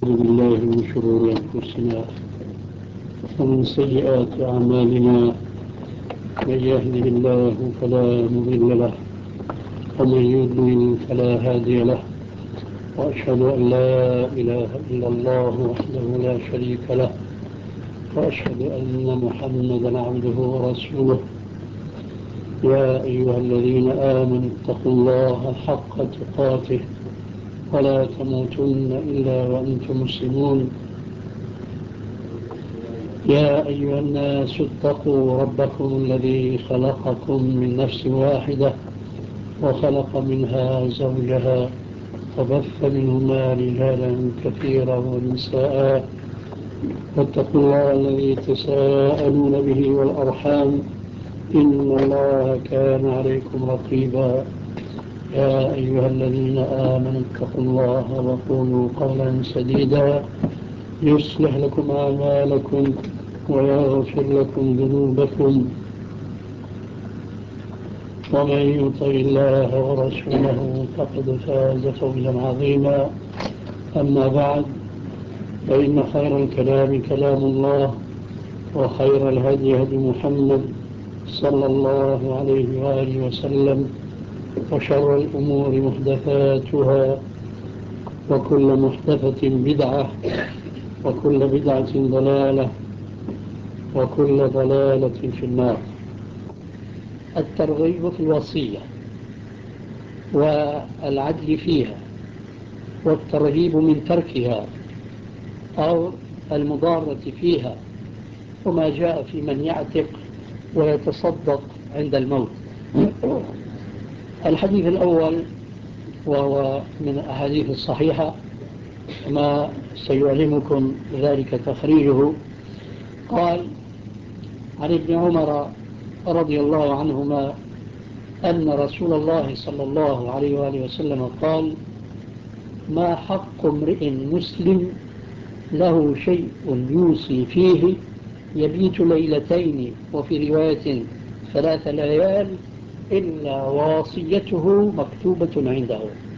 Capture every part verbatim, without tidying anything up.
أعوذ بالله من شرور أنفسنا ومن سيئات أعمالنا، من يهده الله فلا مضل له ومن يضلل فلا هادي له، وأشهد أن لا إله إلا الله وحده لا شريك له، وأشهد أن محمدا عبده ورسوله. يا أيها الذين آمنوا اتقوا الله حق تقاته ولا تموتن إلا وأنتم مسلمون. يا أيها الناس اتقوا ربكم الذي خلقكم من نفس واحدة وخلق منها زوجها وبث منهما رجالا كثيرا ونساء، واتقوا الله الذي تساءلون به والأرحام إن الله كان عليكم رقيبا. يا أيها الذين آمنوا اتقوا الله وقولوا قولا سديدا يصلح لكم أعمالكم ويغفر لكم ذنوبكم، ومن يطع الله ورسوله فقد فاز فوزا عظيما. أما بعد، فإن خير الكلام كلام الله، وخير الهدي هدي محمد صلى الله عليه وآله وسلم، وشر الأمور محدثاتها، وكل محدثة بدعة، وكل بدعة ضلالة، وكل ضلالة في النار. الترغيب في الوصية والعدل فيها، والترهيب من تركها أو المضارة فيها، وما جاء في من يعتق ويتصدق عند الموت. الحديث الأول وهو من الأحاديث الصحيحة، ما سيعلمكم ذلك تخريجه. قال عن ابن عمر رضي الله عنهما أن رسول الله صلى الله عليه وآله وسلم قال: ما حق امرئ مسلم له شيء يوصي فيه يبيت ليلتين وفي رواية ثلاث ليال إلا وصيته مكتوبة عنده.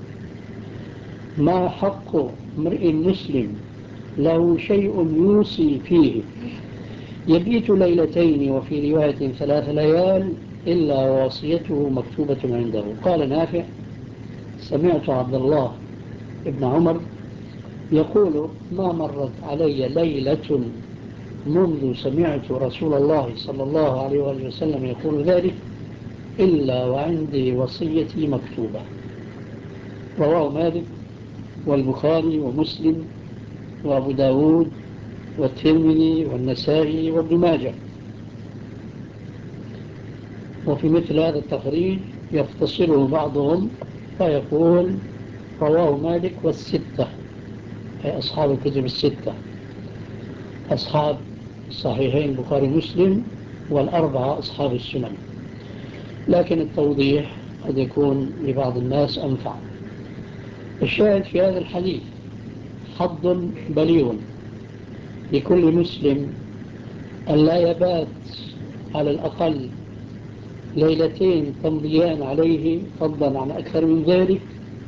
ما حق امرئ مسلم له شيء يوصي فيه يبيت ليلتين وفي رواية ثلاث ليال إلا وصيته مكتوبة عنده. قال نافع: سمعت عبد الله ابن عمر يقول: ما مرت علي ليلة منذ سمعت رسول الله صلى الله عليه وسلم يقول ذلك إلا وعندي وصيتي مكتوبة. رواه مالك والبخاري ومسلم وأبو داود والترمذي والنسائي وابن ماجه. وفي مثل هذا التخريج يختصره بعضهم فيقول: رواه مالك والستة، أي أصحاب الكتب الستة، أصحاب الصحيحين البخاري ومسلم، والأربعة أصحاب السنن. لكن التوضيح قد يكون لبعض الناس أنفع. الشاهد في هذا الحديث حظ بليغ لكل مسلم أن لا يبات على الأقل ليلتين تمضيان عليه، فضلا عن أكثر من ذلك،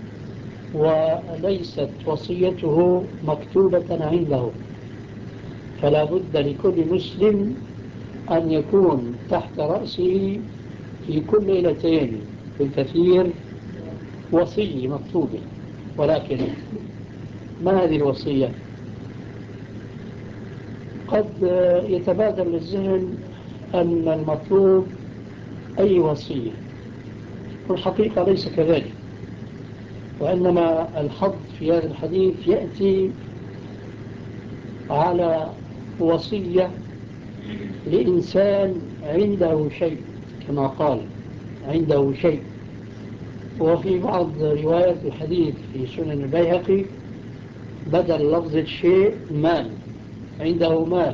وليست وصيته مكتوبة عنده. فلا بد لكل مسلم أن يكون تحت رأسه في كل ليلتين في الكثير وصية مكتوبة. ولكن ما هذه الوصية؟ قد يتبادر للذهن أن المطلوب أي وصية، والحقيقة ليس كذلك، وإنما الحظ في هذا الحديث يأتي على وصية لإنسان عنده شيء، كما قال عنده شيء. وفي بعض روايات الحديث في سنن البيهقي بدل لفظ الشيء مال، عنده مال.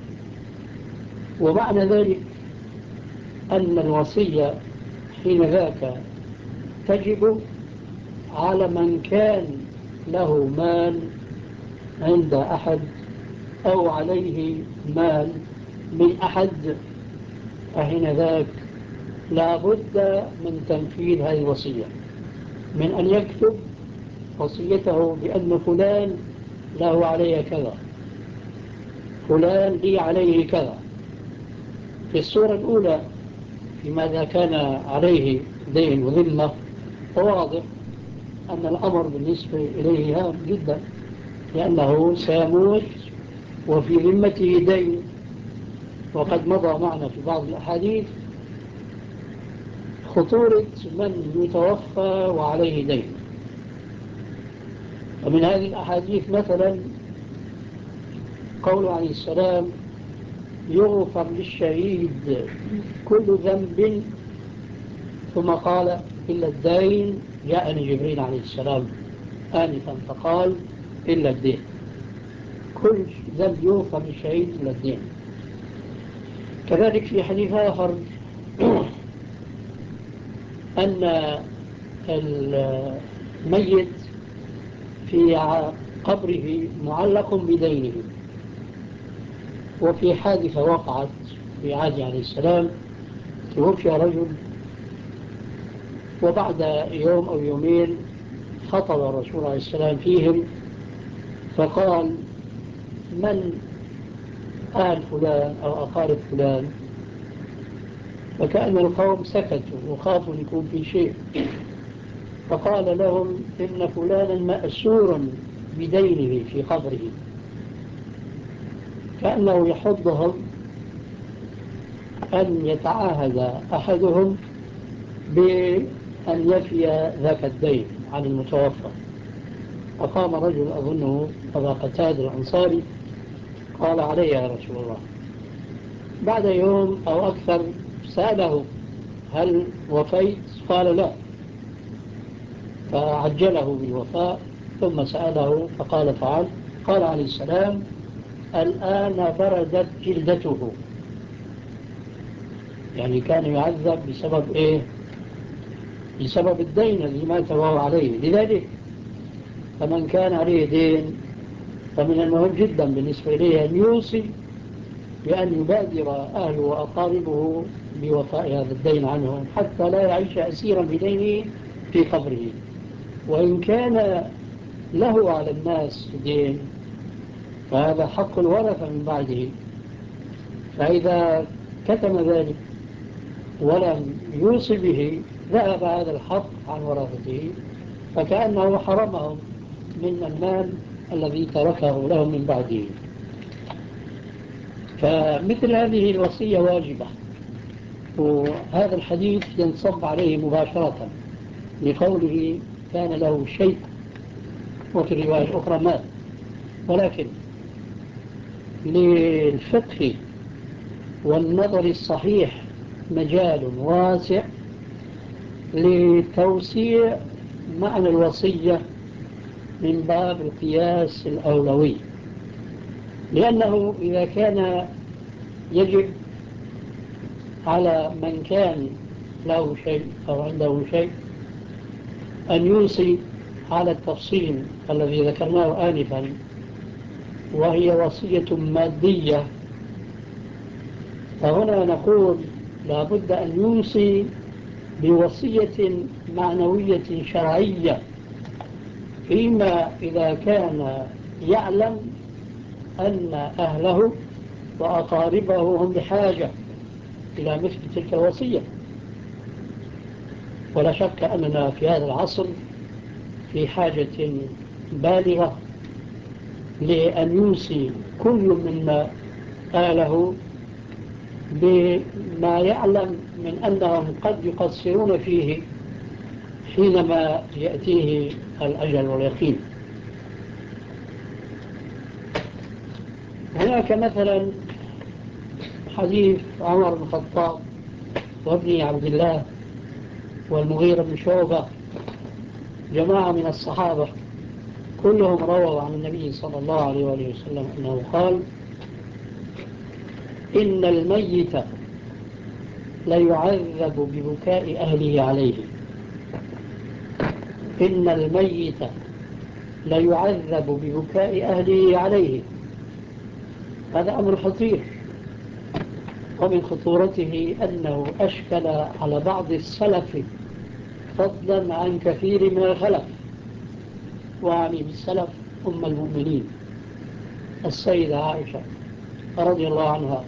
ومعنى ذلك أن الوصية حين ذاك تجب على من كان له مال عند أحد أو عليه مال من أحد، فحين ذاك لا بد من تنفيذ هذه الوصية، من أن يكتب وصيته بأن فلان له علي كذا، فلان لي عليه كذا. في الصورة الأولى في ماذا كان عليه دين وذمة، فواضح أن الأمر بالنسبة إليه هام جدا، لأنه سيموت وفي ذمته دين. وقد مضى معنا في بعض الأحاديث خطورة من يتوفى وعليه دين. ومن هذه الأحاديث مثلا قول عليه السلام: يغفر للشهيد كل ذنب، ثم قال: إلا الدين. جاءني جبريل عليه السلام آنفا فقال: إلا الدين. كل ذنب يغفر للشهيد إلا الدين. كذلك في حديث آخر أن الميت في قبره معلق بدينه. وفي حادثة وقعت في عهد عليه السلام، توفي رجل، وبعد يوم أو يومين خطب الرسول عليه السلام فيهم فقال: من آل فلان أو أقارب فلان؟ فكأن القوم سكتوا وخافوا أن يكون في شيء، فقال لهم: إن فلانا مأسور بدينه في قبره. كأنه يحضهم أن يتعاهد أحدهم بأن يفي ذاك الدين عن المتوفى. فقام رجل أظنه أبا قتادة الأنصاري قال: علي يا رسول الله. بعد يوم أو أكثر سأله: هل وفيت؟ قال: لا. فعجله بالوفاء، ثم سأله فقال: فعل. قال عليه السلام: الآن بردت جلدته. يعني كان يعذب بسبب إيه؟ بسبب الدين الذي مات وهو عليه. لذلك فمن كان عليه دين فمن المهم جدا بالنسبة إليه أن يوصي بأن يبادر أهله وأقاربه بوفاء هذا الدين عنهم، حتى لا يعيش أسيرا بدينه في قبره. وإن كان له على الناس دين فهذا حق الورثة من بعده، فإذا كتم ذلك ولم يوصي به ذهب هذا الحق عن ورثته، فكأنه حرمهم من المال الذي تركه لهم من بعده. فمثل هذه الوصية واجبة، وهذا الحديث ينصب عليه مباشرة لقوله: كان له شيء، وفي الرواية الأخرى مال. ولكن للفقه والنظر الصحيح مجال واسع لتوسيع معنى الوصية من باب القياس الأولوي، لأنه إذا كان يجب على من كان له شيء أو عنده شيء أن يوصي على التفصيل الذي ذكرناه آنفا، وهي وصية مادية، فهنا نقول لا بد أن يوصي بوصية معنوية شرعية، فيما إذا كان يعلم أن أهله وأقاربه هم بحاجة إلى مثل تلك الوصية. ولا شك أننا في هذا العصر في حاجة بالغة لأن يوصي كل منا آله بما يعلم من أنهم قد يقصرون فيه حينما يأتيه الأجل واليقين. هناك مثلا حديث عمر بن الخطاب وابن عبد الله والمغيرة بن شعبة، جماعة من الصحابة كلهم رووا عن النبي صلى الله عليه وآله وسلم أنه قال: إن الميت ليعذب ببكاء أهله عليه. إن الميت ليعذب ببكاء أهله عليه. هذا أمر خطير، ومن خطورته أنه أشكل على بعض السلف فضلا عن كثير من الخلف. وعني بالسلف أم المؤمنين السيدة عائشة رضي الله عنها،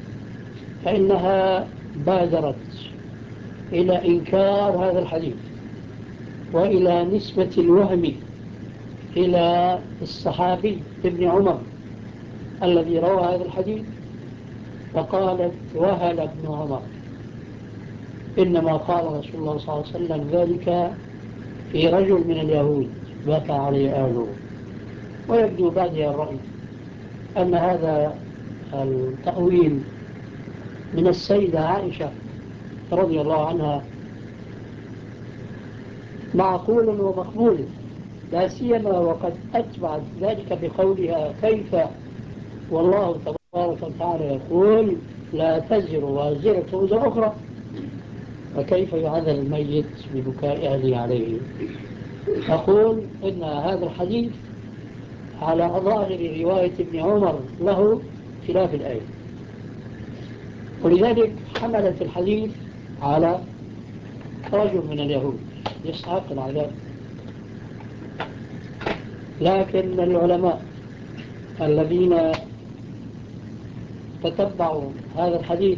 فإنها بادرت إلى إنكار هذا الحديث وإلى نسبة الوهم إلى الصحابي ابن عمر الذي روى هذا الحديث، فقالت: وهل ابن عمر، إنما قال رسول الله صلى الله عليه وسلم ذلك في رجل من اليهود بكى عليه أهله. ويبدو بعدها الرأي أن هذا التأويل من السيدة عائشة رضي الله عنها معقول ومقبول، لا سيما وقد أتبعت ذلك بقولها: كيف والله تبارك وتعالى يقول لا تزر وازرة وزر أخرى، فكيف يعذر الميت ببكاء أهله عليه؟ أقول إن هذا الحديث على ظاهر رواية ابن عمر له خلاف الآية، ولذلك حملت الحديث على رجل من اليهود يستحق العذاب. لكن العلماء الذين تتبعوا هذا الحديث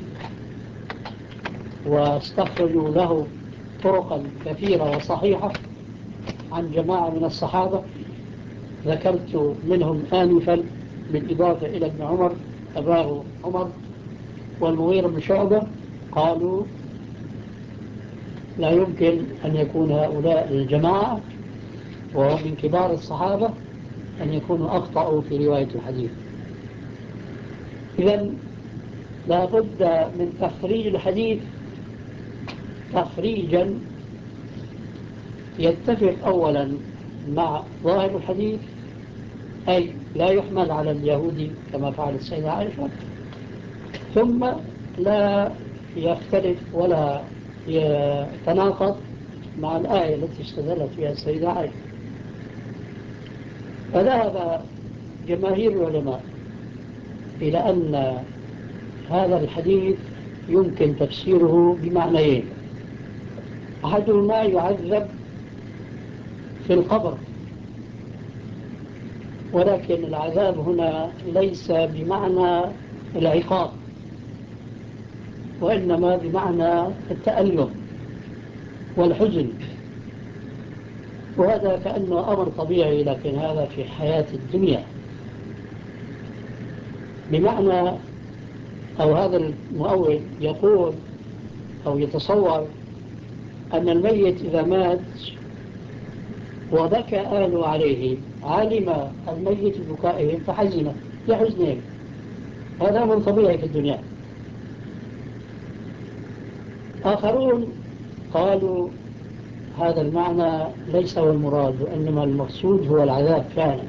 واستخرجوا له طرقا كثيرة وصحيحة عن جماعة من الصحابة، ذكرت منهم آنفا بالإضافة إلى ابن عمر أباه عمر والمغيرة بن شعبة، قالوا لا يمكن أن يكون هؤلاء الجماعة وهم من كبار الصحابة أن يكونوا أخطأوا في رواية الحديث. إذن لا بد من تخريج الحديث تخريجا يتفق أولا مع ظاهر الحديث، أي لا يحمل على اليهودي كما فعل السيدة عائشة، ثم لا يختلف ولا يتناقض مع الآية التي استدلت بها السيدة عائشة. فذهب جماهير العلماء إلى أن هذا الحديث يمكن تفسيره بمعنيين: أحدهما يعذب في القبر، ولكن العذاب هنا ليس بمعنى العقاب، وإنما بمعنى التألم والحزن، وهذا كأنه أمر طبيعي، لكن هذا في حياة الدنيا. بمعنى أو هذا المؤول يقول أو يتصور أن الميت إذا مات وبكى أهله عليه علم الميت بكائهم فحزن لحزنهم، هذا أمر طبيعي في الدنيا. آخرون قالوا هذا المعنى ليس هو المراد، وإنما المقصود هو العذاب فعلا،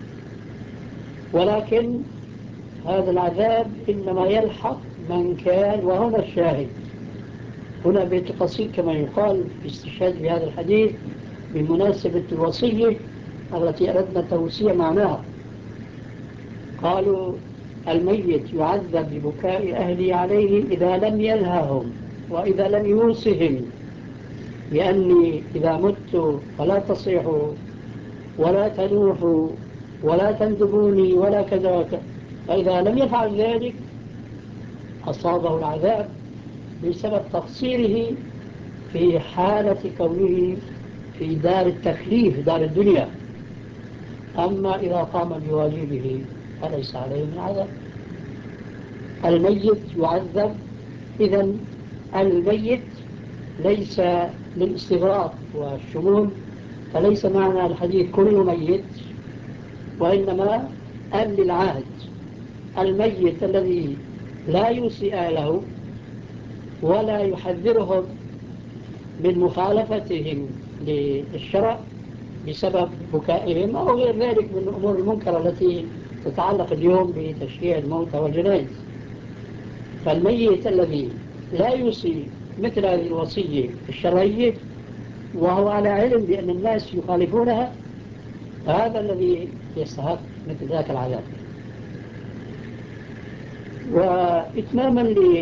ولكن هذا العذاب إنما يلحق من كان، وهنا الشاهد، هنا بيت قصيد كما يقال في استشهاد بهذا الحديث بمناسبة الوصية التي أردنا توسيع معناها. قالوا الميت يعذب ببكاء أهلي عليه إذا لم ينههم وإذا لم يوصهم لأني إذا مت فلا تصيحوا ولا تنوحوا ولا تندبوني ولا كذا وكذا، فإذا لم يفعل ذلك أصابه العذاب بسبب تقصيره في حالة كونه في دار التكليف دار الدنيا، أما إذا قام بواجبه فليس عليه من عذاب. الميت يعذب، إذن الميت ليس للاستغراق والشمول، فليس معنى الحديث كل ميت، وإنما أن للعهد الميت الذي لا يوصي أهله ولا يحذرهم من مخالفتهم للشرع بسبب بكائهم أو غير ذلك من الأمور المنكرة التي تتعلق اليوم بتشييع الموتى والجنائز. فالميت الذي لا يوصي مثل هذه الوصية الشرعية وهو على علم بأن الناس يخالفونها، هذا الذي يستحق مثل ذاك العذاب. وإتماما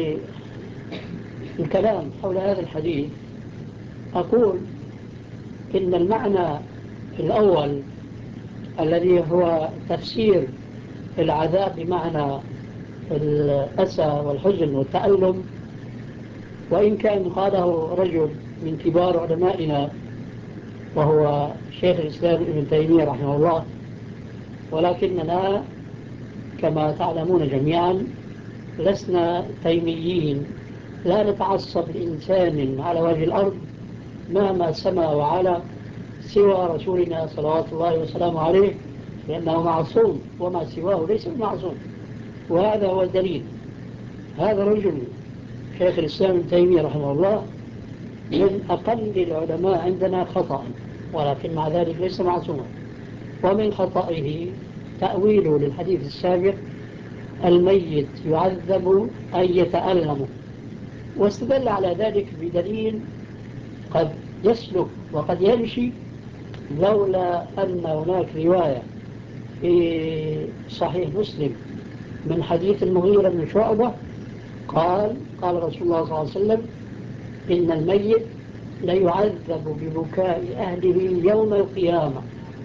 للكلام حول هذا الحديث أقول إن المعنى الأول الذي هو تفسير العذاب بمعنى الأسى والحزن والتألم، وإن كان قاله رجل من كبار علمائنا وهو شيخ الإسلام ابن تيمية رحمه الله، ولكننا كما تعلمون جميعا لسنا تيميين، لا نتعصب لإنسان على وجه الأرض مهما سمى وعلى سوى رسولنا صلوات الله وسلامه عليه، لأنه معصوم وما سواه ليس معصوم. وهذا هو الدليل. هذا الرجل شيخ الإسلام ابن تيمية رحمه الله من أقل العلماء عندنا خطأ، ولكن مع ذلك ليس معصوما. ومن خطئه تأويله للحديث السابق الميت يعذب أي يتألم، واستدل على ذلك بدليل قد يسلك وقد يمشي، لولا أن هناك رواية في صحيح مسلم من حديث المغيرة بن شعبة قال قال رسول الله صلى الله عليه وسلم إن الميت ليعذب ببكاء أهله يوم القيامة.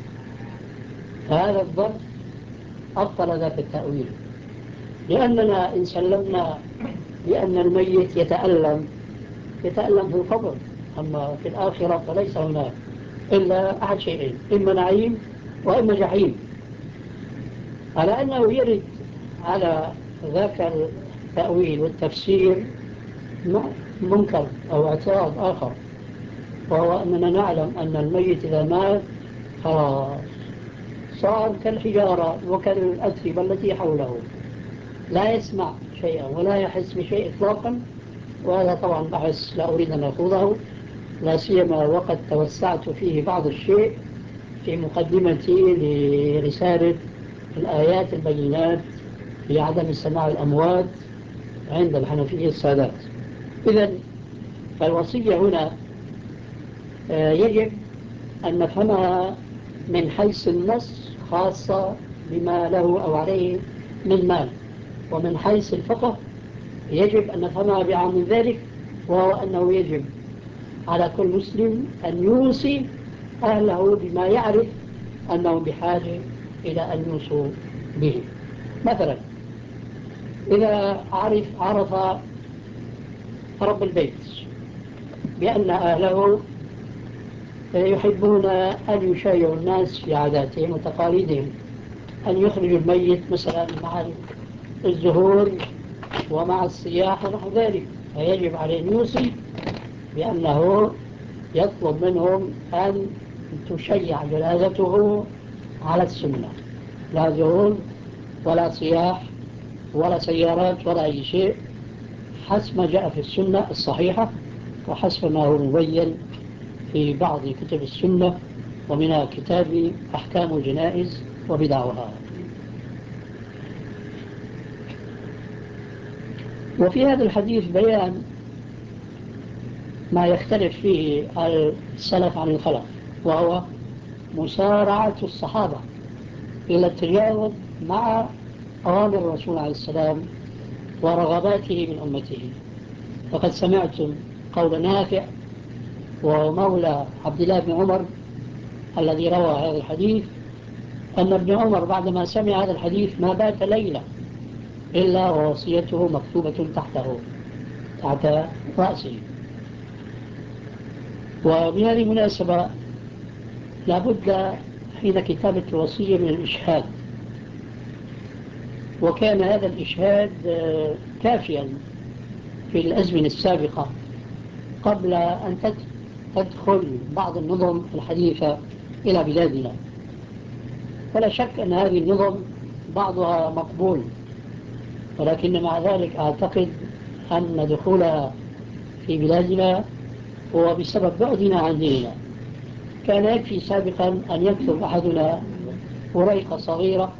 فهذا الضرب أبطل ذاك التأويل، لأننا إن سلمنا بأن الميت يتألم يتألم في القبر، أما في الآخرة فليس هناك إلا أحد شيئين، إما نعيم وإما جحيم، على أنه يرد على ذاك التأويل والتفسير منكر أو اعتراض آخر، وهو أننا نعلم أن الميت إذا مات خلاص صار كالحجارة وكالأتربة التي حوله، لا يسمع شيئا ولا يحس بشيء إطلاقا. وهذا طبعا بحث لا أريد أن أخوضه، لا سيما وقد توسعت فيه بعض الشيء في مقدمتي لرسالة الآيات البينات في عدم سماع الأموات عند الحنفية السادات. إذن فالوصية هنا يجب أن نفهمها من حيث النص، خاصة بما له أو عليه من مال، ومن حيث الفقه يجب أن نفهمها بعام من ذلك، وهو أنه يجب على كل مسلم أن يوصي أهله بما يعرف أنهم بحاجة إلى أن يوصوا به. مثلا إذا عرف عرف رب البيت بأن أهله يحبون أن يشايعوا الناس في عاداتهم وتقاليدهم، أن يخرجوا الميت مثلا مع الزهور ومع السياح ونحو ذلك، فيجب عليه أن يوصي بأنه يطلب منهم أن تشيع جنازته على السنة، لا زهور ولا سياح ولا سيارات ولا أي شيء، حسب ما جاء في السنة الصحيحة وحسب ما هو مبين في بعض كتب السنة، ومنها كتاب أحكام الجنائز وبدعها. وفي هذا الحديث بيان ما يختلف فيه السلف عن الخلف، وهو مسارعة الصحابة إلى التجاوز مع أوامر الرسول عليه السلام ورغباته من أمته. وقد سمعتم قول نافع وهو مولى عبد الله بن عمر الذي روى هذا الحديث، أن ابن عمر بعدما سمع هذا الحديث ما بات ليلة إلا ووصيته مكتوبة تحته تحت رأسه. ومن هذه المناسبة لابد حين كتابة الوصية من الإشهاد، وكان هذا الإشهاد كافيا في الأزمنة السابقة قبل أن تدخل بعض النظم الحديثة إلى بلادنا. فلا شك أن هذه النظم بعضها مقبول، ولكن مع ذلك أعتقد أن دخولها في بلادنا هو بسبب بعدنا عن ديننا. كان يكفي سابقا أن يكتب أحدنا وريقة صغيرة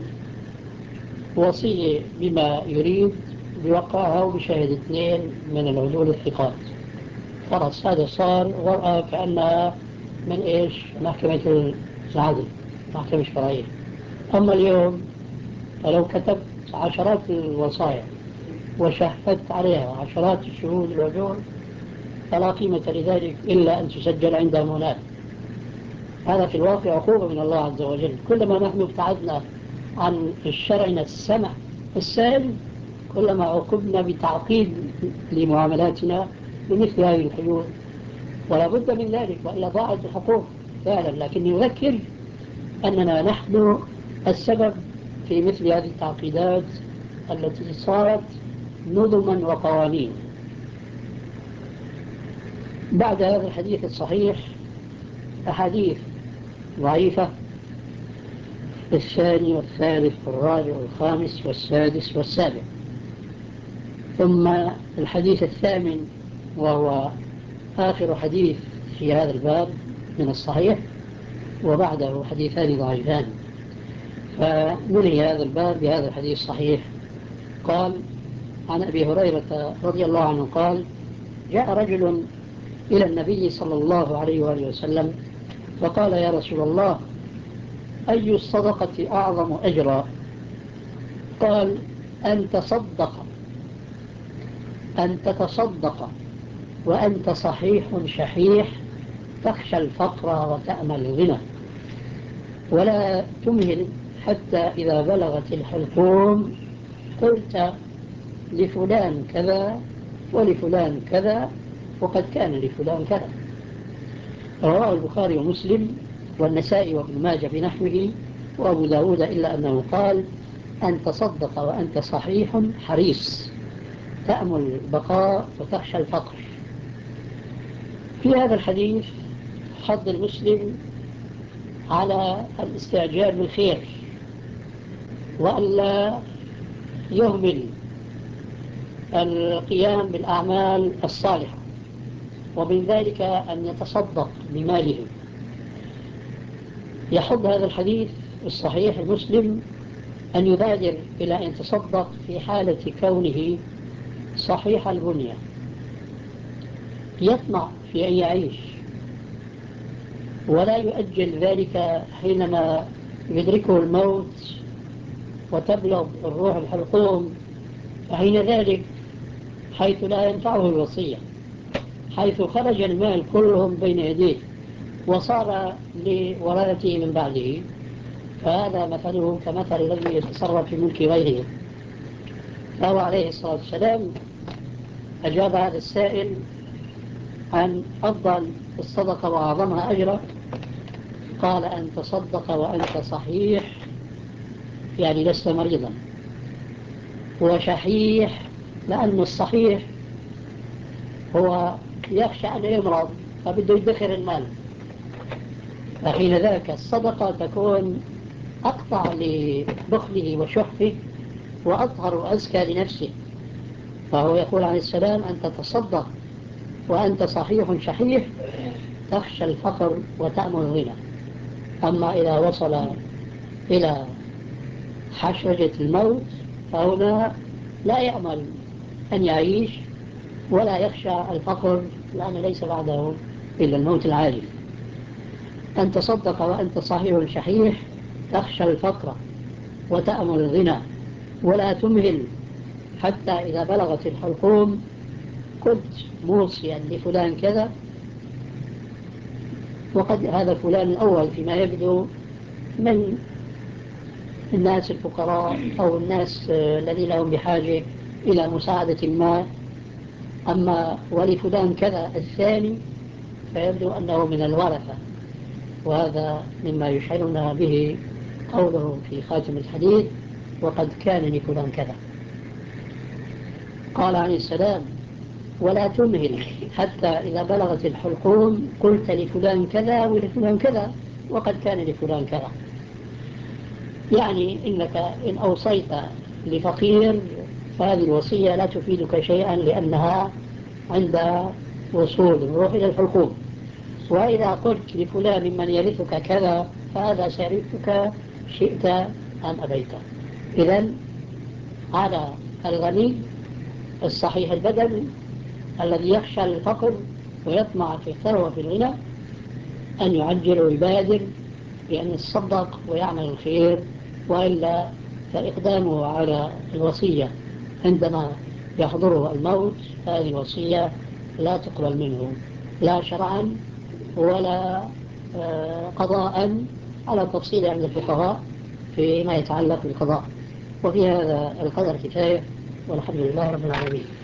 وصية بما يريد بوقعها وبشاهد اثنين من العدول الثقات، خلاص هذا صار ورقة كأنها من إيش محكمة العدل، محكمة الشرعية. أما اليوم فلو كتبت عشرات الوصايا وشهدت عليها عشرات الشهود العدول فلا قيمة لذلك إلا أن تسجل عندهم هناك. هذا في الواقع عقوبة من الله عز وجل. كلما نحن ابتعدنا عن الشرع السمع السائل كلما عوقبنا بتعقيد لمعاملاتنا بمثل هذه الحدود، ولا بد من ذلك وإلا ضاعت الحقوق فعلا. لكن نذكر أننا نحن السبب في مثل هذه التعقيدات التي صارت نظما وقوانين. بعد هذا الحديث الصحيح أحاديث ضعيفة، الثاني والثالث والرابع والخامس والسادس والسابع. ثم الحديث الثامن وهو آخر حديث في هذا الباب من الصحيح، وبعده حديثان ضعيفان. فننهي هذا الباب بهذا الحديث الصحيح. قال عن أبي هريرة رضي الله عنه قال: جاء رجل إلى النبي صلى الله عليه وآله وسلم فقال: يا رسول الله، أي الصدقة أعظم أجرا؟ قال: أن تصدق أن تتصدق وأنت صحيح شحيح تخشى الفقر وتأمل الغنى، ولا تمهل حتى إذا بلغت الحلقوم قلت لفلان كذا ولفلان كذا وقد كان لفلان كذا. رواه البخاري ومسلم والنسائي وابن ماجه بنحوه وأبو داود، إلا أنه قال: أن تصدق وأنت صحيح حريص تأمل البقاء وتخشى الفقر. في هذا الحديث حض المسلم على الاستعجال بالخير وألا يهمل القيام بالأعمال الصالحة، ومن ذلك أن يتصدق بماله. يحض هذا الحديث الصحيح المسلم أن يبادر إلى أن يتصدق في حالة كونه صحيح البنية، يطمع في أن يعيش ولا يؤجل ذلك حينما يدركه الموت وتبلغ الروح الحلقوم، فحين ذلك حيث لا ينفعه الوصية، حيث خرج المال كلهم بين يديه وصار لورثته من بعده، فهذا مثله كمثل الذي يتصرف في ملك غيره. فهو عليه الصلاة والسلام أجاب هذا السائل عن أفضل الصدقة وأعظمها أجرا، قال: أن تصدق وأنت صحيح، يعني لست مريضا، وشحيح لأن الصحيح هو يخشى أن يمرض فبده يدخر المال، فحين ذاك الصدقة تكون أقطع لبخله وشحه وأطهر وأزكى لنفسه. فهو يقول عليه السلام: أن تتصدق وأنت صحيح شحيح تخشى الفقر وتأمل الغنى. أما إذا وصل إلى حشرجة الموت فهنا لا يأمل أن يعيش ولا يخشى الفقر، لأن ليس بعده إلا الموت العاجل. أن تصدق وأنت صحيح شحيح تخشى الفقر وتأمل الغنى، ولا تمهل حتى إذا بلغت الحلقوم كنت موصيا لفلان كذا، وقد هذا فلان الأول فيما يبدو من الناس الفقراء أو الناس الذين لهم بحاجة إلى مساعدة ما. أما ولفلان كذا الثاني فيبدو أنه من الورثة، وهذا مما يشعرنا به قوله في خاتم الحديث: وقد كان لفلان كذا. قال عليه السلام: ولا تمهل حتى إذا بلغت الحلقوم قلت لفلان كذا ولفلان كذا وقد كان لفلان كذا. يعني إنك إن أوصيت لفقير فهذه الوصية لا تفيدك شيئا، لأنها عند وصول الروح إلى الحلقوم. وإذا قلت لفلان ممن يرثك كذا فهذا سيرثك شئت أم أبيت. إذن على الغني الصحيح البدن الذي يخشى الفقر ويطمع في الثروة في الغنى أن يعجل ويبادر بأن يتصدق ويعمل الخير، وإلا فإقدامه على الوصية عندما يحضره الموت هذه الوصية لا تقبل منه لا شرعا ولا قضاء على تفصيل عند الفقهاء فيما يتعلق بالقضاء. وفي هذا القدر كفاية، والحمد لله رب العالمين.